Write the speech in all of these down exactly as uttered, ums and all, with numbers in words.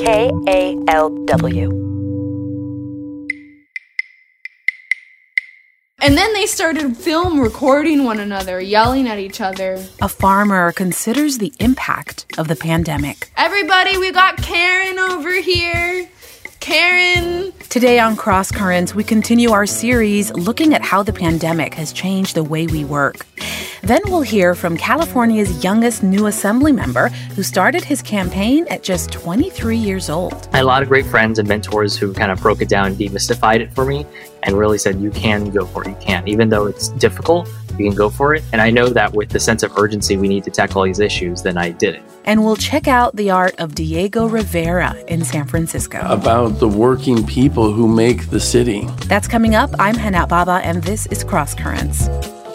K A L W. And then they started film recording one another, yelling at each other. A farmer considers the impact of the pandemic. Everybody, we got Karen over here. Karen. Today on Cross Currents, we continue our series looking at how the pandemic has changed the way we work. Then we'll hear from California's youngest new assembly member who started his campaign at just twenty-three years old. I had a lot of great friends and mentors who kind of broke it down and demystified it for me and really said, you can go for it, you can. Even though it's difficult, you can go for it. And I know that with the sense of urgency we need to tackle these issues, then I did it. And we'll check out the art of Diego Rivera in San Francisco. About the working people who make the city. That's coming up. I'm Hana Baba, and this is Cross Currents.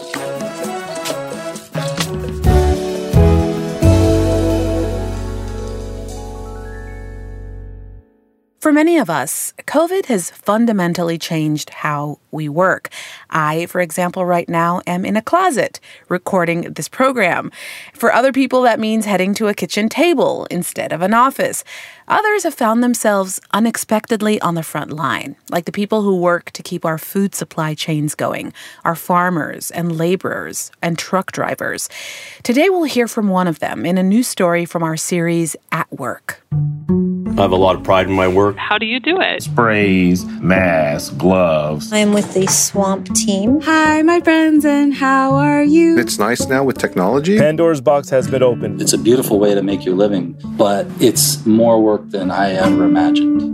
For many of us, COVID has fundamentally changed how we work. I, for example, right now am in a closet recording this program. For other people, that means heading to a kitchen table instead of an office. Others have found themselves unexpectedly on the front line, like the people who work to keep our food supply chains going, our farmers and laborers and truck drivers. Today, we'll hear from one of them in a new story from our series, At Work. I have a lot of pride in my work. How do you do it? Sprays, masks, gloves. I'm with the Swamp team. Hi, my friends, and how are you? It's nice now with technology. Pandora's box has been opened. It's a beautiful way to make your living, but it's more work than I ever imagined.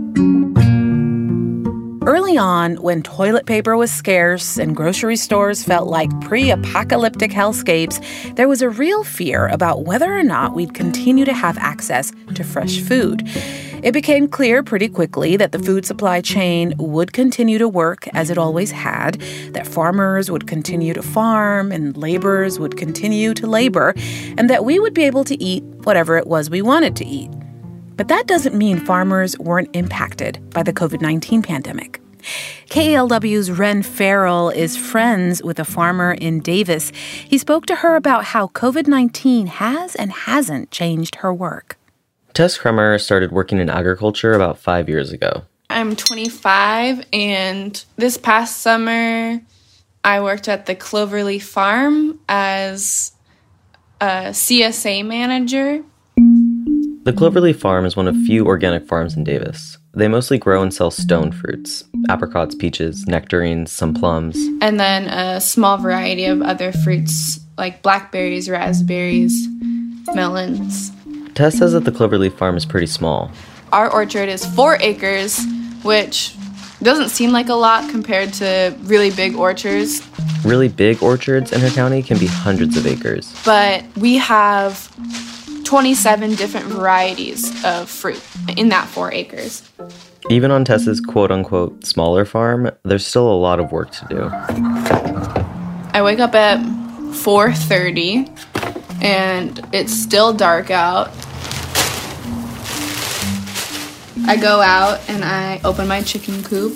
Early on, when toilet paper was scarce and grocery stores felt like pre-apocalyptic hellscapes, there was a real fear about whether or not we'd continue to have access to fresh food. It became clear pretty quickly that the food supply chain would continue to work as it always had, that farmers would continue to farm and laborers would continue to labor, and that we would be able to eat whatever it was we wanted to eat. But that doesn't mean farmers weren't impacted by the covid nineteen pandemic. K A L W's Ren Farrell is friends with a farmer in Davis. He spoke to her about how covid nineteen has and hasn't changed her work. Tess Kremer started working in agriculture about five years ago. I'm twenty-five, and this past summer, I worked at the Cloverleaf Farm as a C S A manager. The Cloverleaf Farm is one of few organic farms in Davis. They mostly grow and sell stone fruits, apricots, peaches, nectarines, some plums. And then a small variety of other fruits like blackberries, raspberries, melons. Tess says that the Cloverleaf Farm is pretty small. Our orchard is four acres, which doesn't seem like a lot compared to really big orchards. Really big orchards in her county can be hundreds of acres. But we have twenty-seven different varieties of fruit in that four acres. Even on Tess's quote-unquote smaller farm, there's still a lot of work to do. I wake up at four thirty, and it's still dark out. I go out and I open my chicken coop.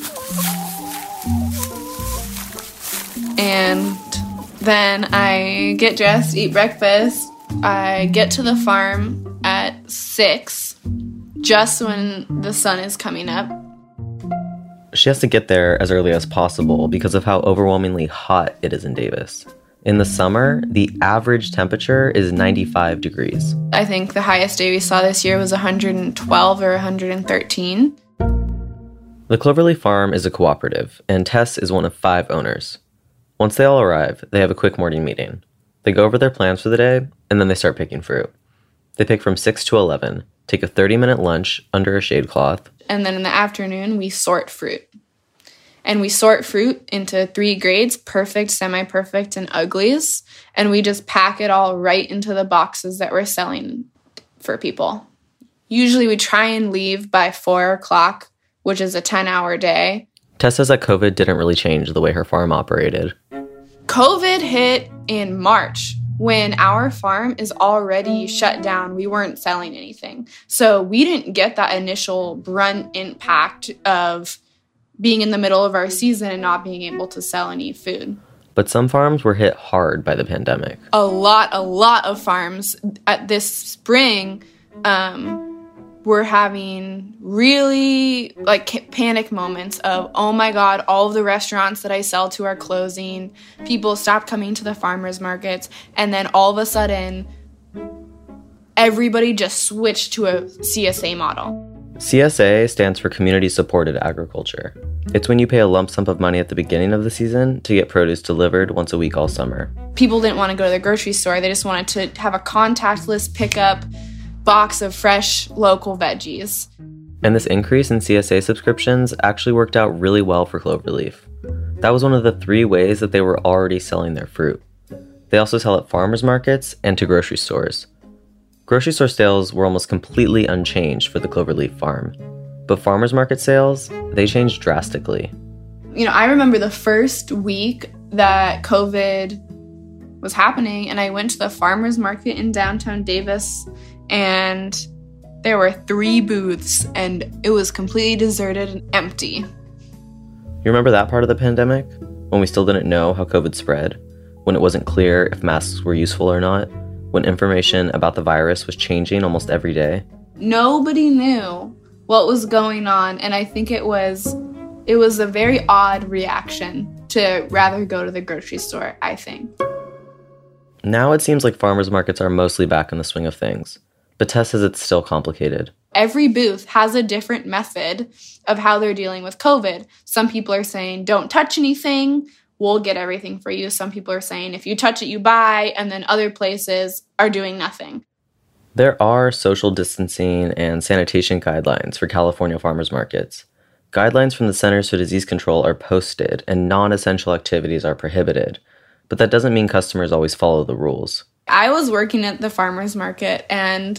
And then I get dressed, eat breakfast. I get to the farm at six, just when the sun is coming up. She has to get there as early as possible because of how overwhelmingly hot it is in Davis. In the summer, the average temperature is ninety-five degrees. I think the highest day we saw this year was one hundred twelve or one hundred thirteen. The Cloverleaf Farm is a cooperative, and Tess is one of five owners. Once they all arrive, they have a quick morning meeting. They go over their plans for the day, and then they start picking fruit. They pick from six to eleven, take a thirty-minute lunch under a shade cloth. And then in the afternoon, we sort fruit. And we sort fruit into three grades, perfect, semi-perfect, and uglies. And we just pack it all right into the boxes that we're selling for people. Usually we try and leave by four o'clock, which is a ten-hour day. Tess says that COVID didn't really change the way her farm operated. COVID hit in March when our farm is already shut down. We weren't selling anything. So we didn't get that initial brunt impact of being in the middle of our season and not being able to sell any food. But some farms were hit hard by the pandemic. A lot, a lot of farms at this spring, um, were having really like panic moments of, oh my God, all of the restaurants that I sell to are closing. People stopped coming to the farmers markets. And then all of a sudden, everybody just switched to a C S A model. C S A stands for Community Supported Agriculture. It's when you pay a lump sum of money at the beginning of the season to get produce delivered once a week all summer. People didn't want to go to the grocery store. They just wanted to have a contactless pickup box of fresh local veggies. And this increase in C S A subscriptions actually worked out really well for Cloverleaf. That was one of the three ways that they were already selling their fruit. They also sell at farmers markets and to grocery stores. Grocery store sales were almost completely unchanged for the Cloverleaf farm. But farmers market sales, they changed drastically. You know, I remember the first week that COVID was happening, and I went to the farmers market in downtown Davis, and there were three booths, and it was completely deserted and empty. You remember that part of the pandemic? When we still didn't know how COVID spread? When it wasn't clear if masks were useful or not? When information about the virus was changing almost every day? Nobody knew what was going on, and I think it was it was a very odd reaction to rather go to the grocery store, I think. Now it seems like farmers markets are mostly back in the swing of things, but Tess says it's still complicated. Every booth has a different method of how they're dealing with COVID. Some people are saying, don't touch anything, we'll get everything for you. Some people are saying, if you touch it, you buy, and then other places are doing nothing. There are social distancing and sanitation guidelines for California farmers markets. Guidelines from the Centers for Disease Control are posted and non-essential activities are prohibited, but that doesn't mean customers always follow the rules. I was working at the farmers market, and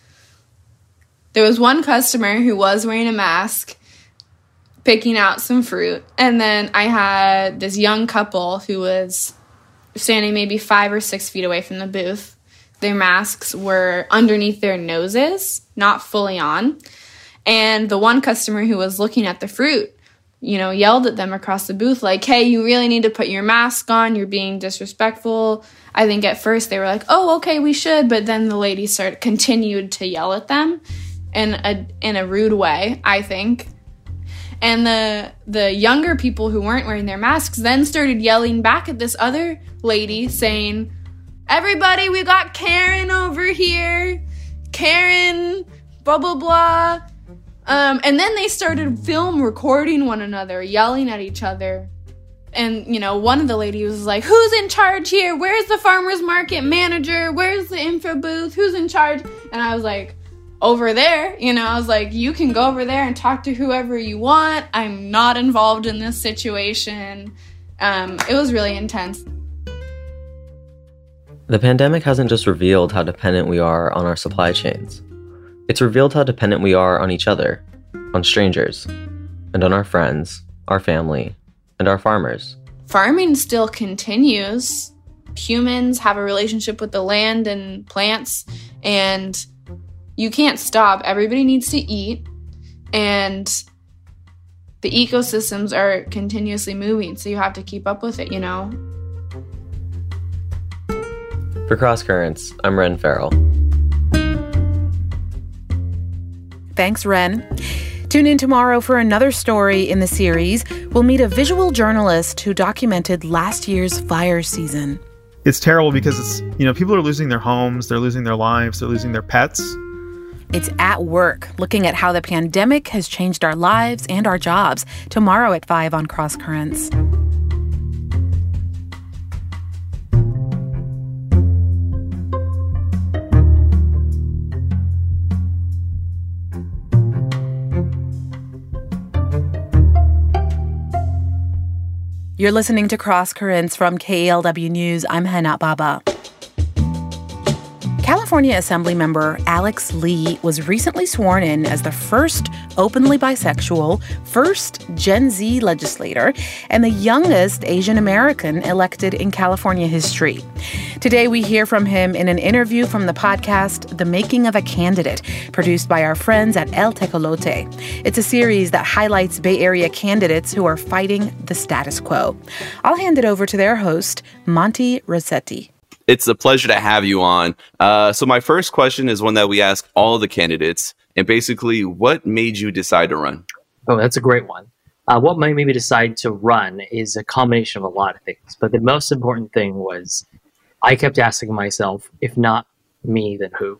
there was one customer who was wearing a mask, picking out some fruit, and then I had this young couple who was standing maybe five or six feet away from the booth. Their masks were underneath their noses, not fully on. And the one customer who was looking at the fruit, you know, yelled at them across the booth like, hey, you really need to put your mask on. You're being disrespectful. I think at first they were like, oh, okay, we should. But then the lady started continued to yell at them in a in a rude way, I think. And the the younger people who weren't wearing their masks then started yelling back at this other lady saying, everybody, we got Karen over here. Karen, blah, blah, blah. Um, and then they started film recording one another, yelling at each other. And, you know, one of the ladies was like, who's in charge here? Where's the farmer's market manager? Where's the info booth? Who's in charge? And I was like, over there. You know, I was like, you can go over there and talk to whoever you want. I'm not involved in this situation. Um, it was really intense. The pandemic hasn't just revealed how dependent we are on our supply chains. It's revealed how dependent we are on each other, on strangers, and on our friends, our family, and our farmers. Farming still continues. Humans have a relationship with the land and plants, and you can't stop. Everybody needs to eat, and the ecosystems are continuously moving, so you have to keep up with it, you know? For Cross Currents, I'm Ren Farrell. Thanks, Ren. Tune in tomorrow for another story in the series. We'll meet a visual journalist who documented last year's fire season. It's terrible because it's, you know, people are losing their homes, they're losing their lives, they're losing their pets. It's At Work, looking at how the pandemic has changed our lives and our jobs. Tomorrow at five on Cross Currents. You're listening to Cross Currents from K A L W News. I'm Hana Baba. California Assemblymember Alex Lee was recently sworn in as the first openly bisexual, first Gen Z legislator, and the youngest Asian American elected in California history. Today, we hear from him in an interview from the podcast The Making of a Candidate, produced by our friends at El Tecolote. It's a series that highlights Bay Area candidates who are fighting the status quo. I'll hand it over to their host, Monty Rossetti. It's a pleasure to have you on. Uh, so my first question is one that we ask all the candidates, And basically, what made you decide to run? Oh, that's a great one. Uh, what made me decide to run is a combination of a lot of things. But the most important thing was I kept asking myself, if not me, then who?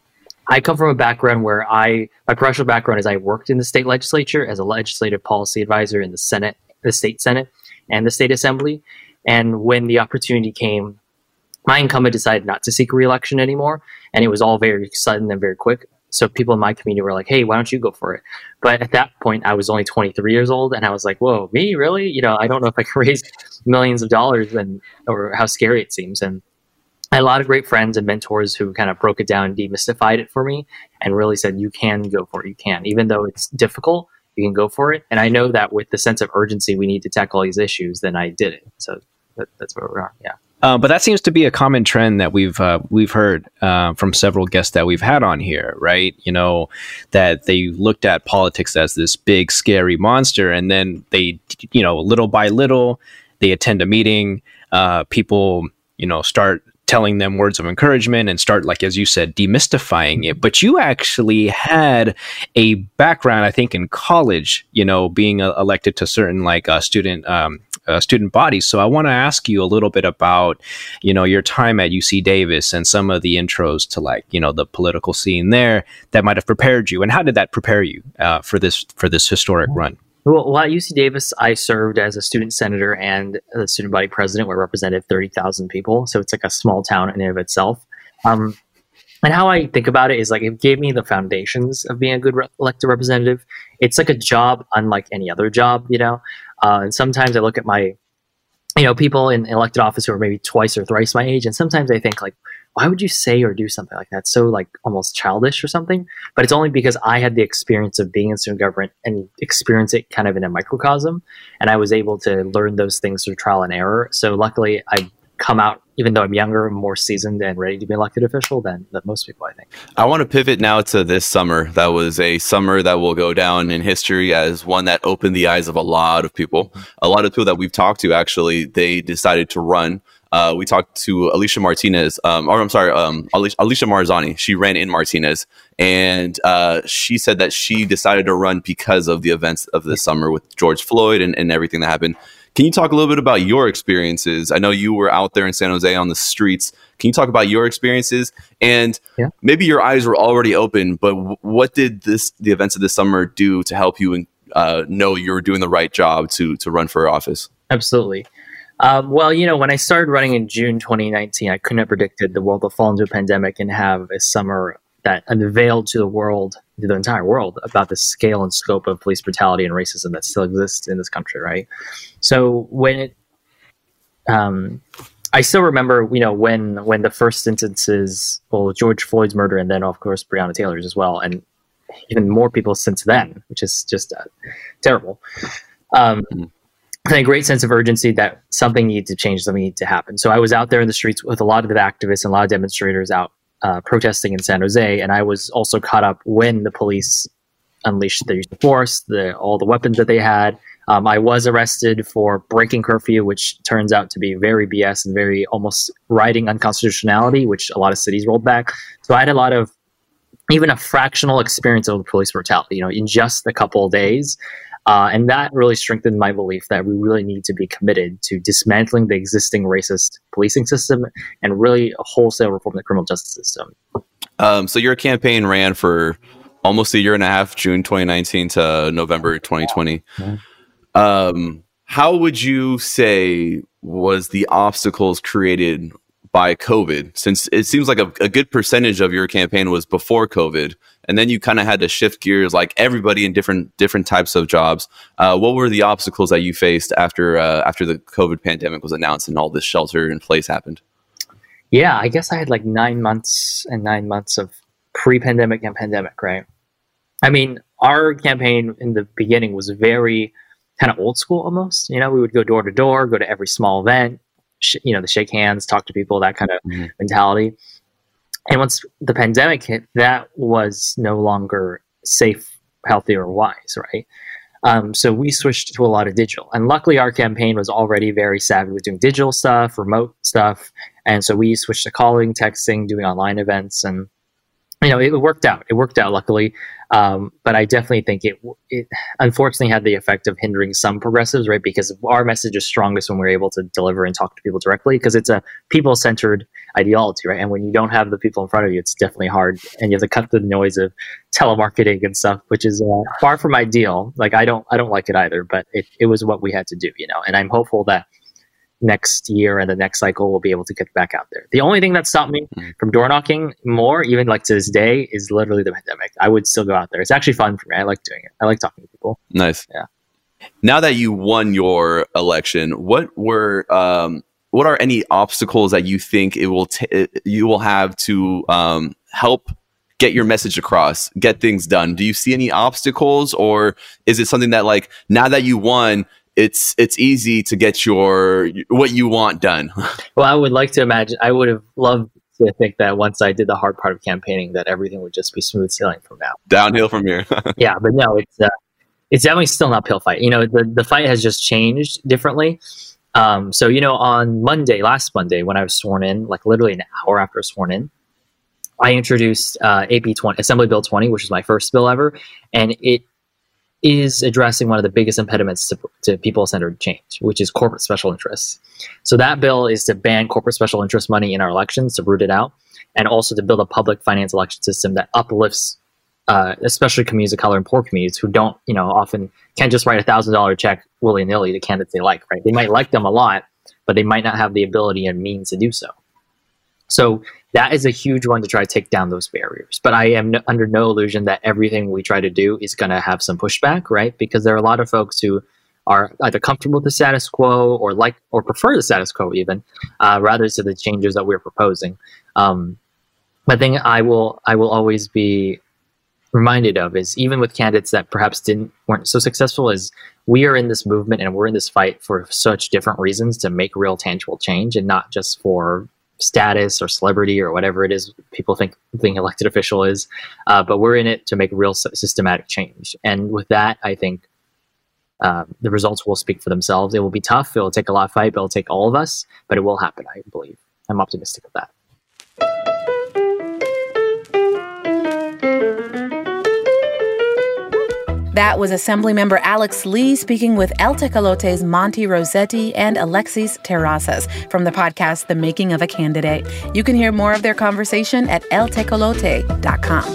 I come from a background where I, my professional background is I worked in the state legislature as a legislative policy advisor in the Senate, the state Senate, and the state assembly. And when the opportunity came, my incumbent decided not to seek re-election anymore. And it was all very sudden and very quick. So people in my community were like, hey, why don't you go for it? But at that point, I was only twenty-three years old. And I was like, whoa, me? Really? You know, I don't know if I can raise millions of dollars and or how scary it seems. And I had a lot of great friends and mentors who kind of broke it down and demystified it for me and really said, you can go for it. You can. Even though it's difficult, you can go for it. And I know that with the sense of urgency, we need to tackle these issues, then I did it. So that, that's where we are. Yeah. Uh, but that seems to be a common trend that we've uh, we've heard uh, from several guests that we've had on here, right? You know, that they looked at politics as this big, scary monster, and then they, you know, little by little, they attend a meeting, uh, people, you know, start telling them words of encouragement and start, like, as you said, demystifying it. But you actually had a background, I think, in college, you know, being uh, elected to certain like uh, student um, uh, student bodies. So I want to ask you a little bit about, you know, your time at U C Davis and some of the intros to, like, you know, the political scene there that might have prepared you. And how did that prepare you uh, for this for this historic run? Well, well, at U C Davis, I served as a student senator and the student body president, where I represented thirty thousand people. So it's like a small town in and of itself. Um, and how I think about it is, like, it gave me the foundations of being a good re- elected representative. It's like a job unlike any other job, you know? Uh, and sometimes I look at my, you know, people in elected office who are maybe twice or thrice my age. And sometimes I think, like, why would you say or do something like that? So, like, almost childish or something. But it's only because I had the experience of being in student government and experience it kind of in a microcosm. And I was able to learn those things through trial and error. So luckily, I come out, even though I'm younger, more seasoned and ready to be an elected official than, than most people, I think. I want to pivot now to this summer. That was a summer that will go down in history as one that opened the eyes of a lot of people. A lot of people that we've talked to, actually, they decided to run. Uh, we talked to Alicia Martinez, um, or I'm sorry, um, Alicia, Alicia Marzani. She ran in Martinez, and uh, she said that she decided to run because of the events of this summer with George Floyd and, and everything that happened. Can you talk a little bit about your experiences? I know you were out there in San Jose on the streets. Can you talk about your experiences? And yeah. maybe your eyes were already open, but w- what did this the events of this summer do to help you uh, know you were doing the right job to to run for office? Absolutely. Um, well, you know, when I started running in June twenty nineteen, I couldn't have predicted the world will fall into a pandemic and have a summer that unveiled to the world, to the entire world, about the scale and scope of police brutality and racism that still exists in this country, right? So when it, um, I still remember, you know, when when the first instances, well, George Floyd's murder, and then, of course, Breonna Taylor's as well, and even more people since then, which is just uh, terrible. Um, mm-hmm. And a great sense of urgency that something needed to change, something needed to happen. So I was out there in the streets with a lot of the activists and a lot of demonstrators out uh, protesting in San Jose. And I was also caught up when the police unleashed their use of force, the, all the weapons that they had. Um, I was arrested for breaking curfew, which turns out to be very B S and very almost riding unconstitutionality, which a lot of cities rolled back. So I had a lot of, even a fractional experience of police brutality, you know, in just a couple of days. Uh, and that really strengthened my belief that we really need to be committed to dismantling the existing racist policing system and really wholesale reform the criminal justice system. Um, so your campaign ran for almost a year and a half, June twenty nineteen to November twenty twenty. Mm-hmm. Um, how would you say was the obstacles created by COVID? Since it seems like a, a good percentage of your campaign was before COVID, and then you kind of had to shift gears, like everybody in different different types of jobs. Uh, what were the obstacles that you faced after uh, after the COVID pandemic was announced and all this shelter in place happened? Yeah, I guess I had like nine months and nine months of pre-pandemic and pandemic, right? I mean, our campaign in the beginning was very kind of old school almost. You know, we would go door to door, go to every small event, sh- you know, to shake hands, talk to people, that kind of mm-hmm. mentality. And once the pandemic hit, that was no longer safe, healthy, or wise, right? Um, so we switched to a lot of digital. And luckily, our campaign was already very savvy with doing digital stuff, remote stuff. And so we switched to calling, texting, doing online events. And, you know, it worked out. It worked out, luckily. Um, but I definitely think it, it unfortunately had the effect of hindering some progressives, right? Because our message is strongest when we're able to deliver and talk to people directly, because it's a people-centered ideology, right? And when you don't have the people in front of you, it's definitely hard, and you have to cut through the noise of telemarketing and stuff, which is uh, far from ideal. Like I don't, I don't like it either, but it, it was what we had to do, you know. And I'm hopeful that next year and the next cycle we'll be able to get back out there. The only thing that stopped me from door knocking more, even like to this day, is literally the pandemic. I would still go out there. It's actually fun for me. I like doing it. I like talking to people. Nice. Yeah. Now that you won your election, what were um, what are any obstacles that you think it will t- you will have to um, help get your message across, get things done? Do you see any obstacles, or is it something that, like, now that you won, it's it's easy to get your what you want done? Well, I would like to imagine, I would have loved to think that once I did the hard part of campaigning, that everything would just be smooth sailing from now. Downhill from here. Yeah, but no, it's uh, it's definitely still an uphill fight. You know, the, the fight has just changed differently. Um, so, you know, on Monday, last Monday, when I was sworn in, like literally an hour after I was sworn in, I introduced uh, A P twenty, Assembly Bill twenty, which is my first bill ever, and it is addressing one of the biggest impediments to, to people-centered change, which is corporate special interests. So that bill is to ban corporate special interest money in our elections, to root it out, and also to build a public finance election system that uplifts, uh, especially communities of color and poor communities who don't, you know, often can't just write a thousand dollar check willy-nilly to candidates they like, right? They might like them a lot, but they might not have the ability and means to do so. So that is a huge one to try to take down those barriers. But I am no, under no illusion that everything we try to do is going to have some pushback, right? Because there are a lot of folks who are either comfortable with the status quo or like or prefer the status quo even, uh, rather to the changes that we're proposing. Um, but the thing I will I will always be reminded of is, even with candidates that perhaps didn't weren't so successful, is we are in this movement and we're in this fight for such different reasons to make real tangible change, and not just for status or celebrity or whatever it is people think being elected official is, uh, but we're in it to make real systematic change. And with that, I think uh, the results will speak for themselves. It will be tough. It will take a lot of fight, but it'll take all of us, but it will happen, I believe. I'm optimistic of that. That was Assemblymember Alex Lee speaking with El Tecolote's Monty Rossetti and Alexis Terrazas from the podcast The Making of a Candidate. You can hear more of their conversation at el tecolote dot com.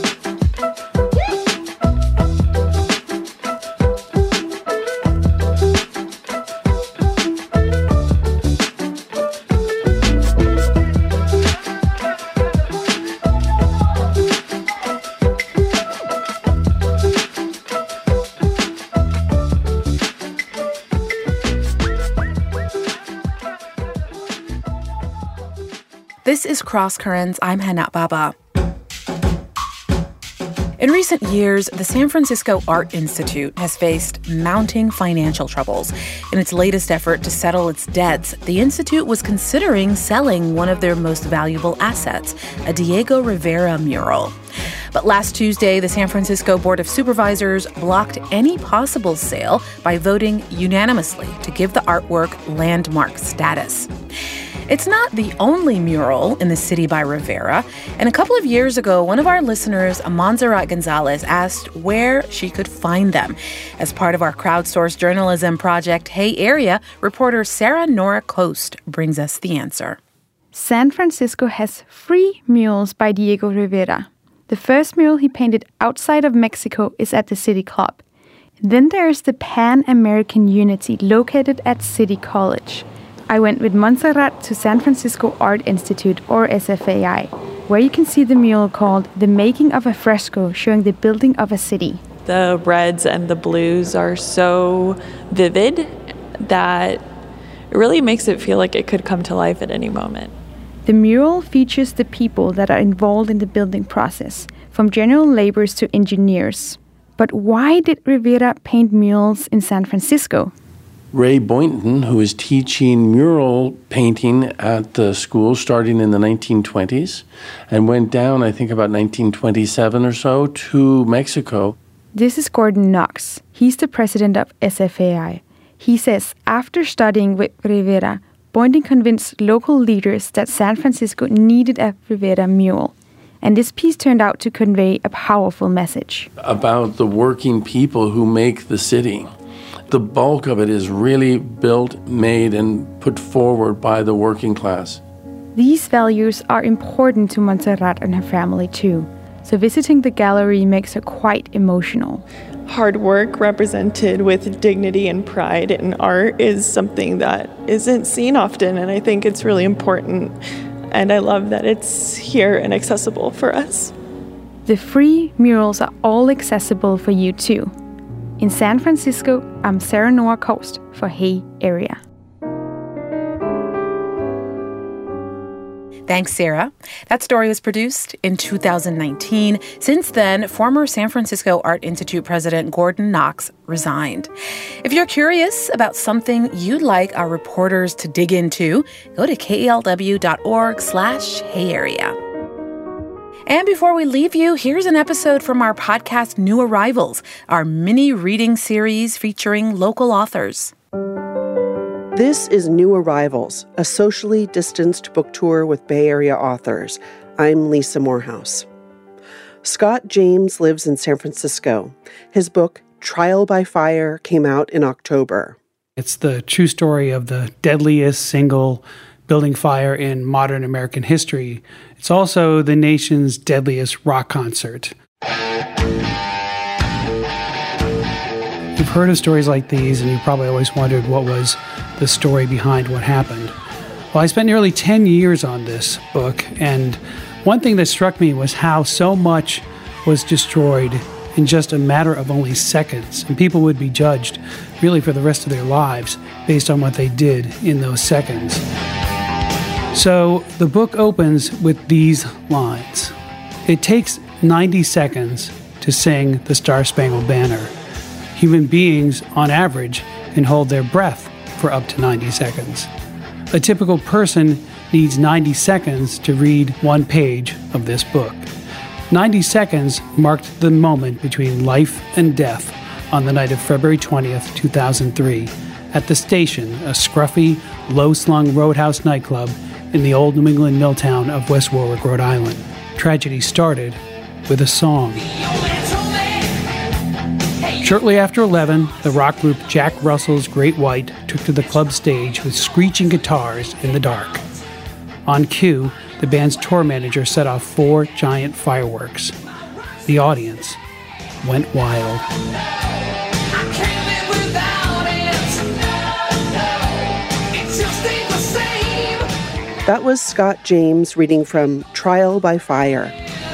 This is Cross Currents. I'm Hannah Baba. In recent years, the San Francisco Art Institute has faced mounting financial troubles. In its latest effort to settle its debts, the Institute was considering selling one of their most valuable assets, a Diego Rivera mural. But last Tuesday, the San Francisco Board of Supervisors blocked any possible sale by voting unanimously to give the artwork landmark status. It's not the only mural in the city by Rivera, and a couple of years ago, one of our listeners, Montserrat Gonzalez, asked where she could find them. As part of our crowdsourced journalism project, Hey Area, reporter Sarah Nora Coast brings us the answer. San Francisco has three murals by Diego Rivera. The first mural he painted outside of Mexico is at the City Club. Then there's the Pan American Unity located at City College. I went with Montserrat to San Francisco Art Institute, or S F A I, where you can see the mural called The Making of a Fresco, showing the building of a city. The reds and the blues are so vivid that it really makes it feel like it could come to life at any moment. The mural features the people that are involved in the building process, from general laborers to engineers. But why did Rivera paint murals in San Francisco? Ray Boynton, who was teaching mural painting at the school starting in the nineteen twenties and went down, I think, about nineteen twenty-seven or so to Mexico. This is Gordon Knox. He's the president of S F A I. He says after studying with Rivera, Boynton convinced local leaders that San Francisco needed a Rivera mural. And this piece turned out to convey a powerful message. About the working people who make the city. The bulk of it is really built, made, and put forward by the working class. These values are important to Montserrat and her family too. So visiting the gallery makes her quite emotional. Hard work represented with dignity and pride in art is something that isn't seen often, and I think it's really important. And I love that it's here and accessible for us. The free murals are all accessible for you too. In San Francisco, I'm Sarah Noah Coast for Hey Area. Thanks, Sarah. That story was produced in two thousand nineteen. Since then, former San Francisco Art Institute president Gordon Knox resigned. If you're curious about something you'd like our reporters to dig into, go to kelw.org slash Hey Area. And before we leave you, here's an episode from our podcast New Arrivals, our mini reading series featuring local authors. This is New Arrivals, a socially distanced book tour with Bay Area authors. I'm Lisa Morehouse. Scott James lives in San Francisco. His book, Trial by Fire, came out in October. It's the true story of the deadliest single building fire in modern American history. It's also the nation's deadliest rock concert. You've heard of stories like these, and you probably always wondered what was the story behind what happened. Well, I spent nearly ten years on this book, and one thing that struck me was how so much was destroyed in just a matter of only seconds, and people would be judged really for the rest of their lives based on what they did in those seconds. So the book opens with these lines. It takes ninety seconds to sing the Star-Spangled Banner. Human beings, on average, can hold their breath for up to ninety seconds. A typical person needs ninety seconds to read one page of this book. ninety seconds marked the moment between life and death on the night of February twentieth, two thousand three, at The Station, a scruffy, low-slung roadhouse nightclub in the old New England mill town of West Warwick, Rhode Island. Tragedy started with a song. Shortly after eleven, the rock group Jack Russell's Great White took to the club stage with screeching guitars in the dark. On cue, the band's tour manager set off four giant fireworks. The audience went wild. That was Scott James reading from Trial by Fire.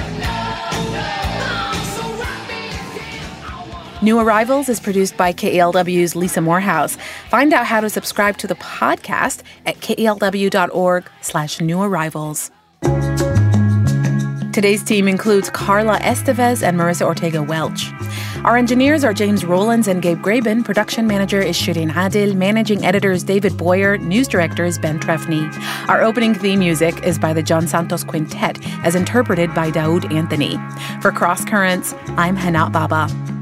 New Arrivals is produced by K E L W's Lisa Morehouse. Find out how to subscribe to the podcast at kelw.org slash new arrivals. Today's team includes Carla Estevez and Marissa Ortega Welch. Our engineers are James Rollins and Gabe Graben. Production manager is Shireen Adil. Managing editor is David Boyer. News director is Ben Trefny. Our opening theme music is by the John Santos Quintet, as interpreted by Daoud Anthony. For Cross Currents, I'm Hanat Baba.